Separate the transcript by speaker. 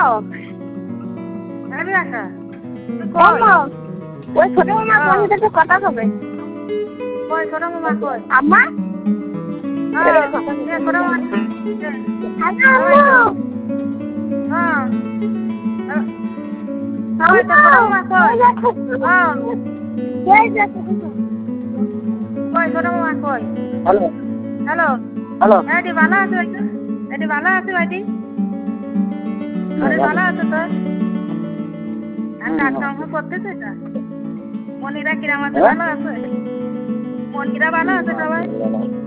Speaker 1: আমি আসা
Speaker 2: ওই ছোট মামা কোন সাথে কথা হবে
Speaker 1: কই ছোট মামা কই
Speaker 2: আম্মা
Speaker 1: হ্যাঁ ছোট মামা
Speaker 2: হ্যালো
Speaker 1: হ্যাঁ
Speaker 2: আমি
Speaker 1: ছোট মামা কই হ্যাঁ কই ছোট মামা কই
Speaker 2: হ্যালো
Speaker 1: হ্যালো
Speaker 2: হ্যালো
Speaker 1: এটি ভালো আছে এটি ভালো আছে ভাইটি আরে ভালো আছে তো আর কাজ কাম করতেছে না মনিরা কিরাম আছে ভালো আছে মনিরা ভালো আছে সবাই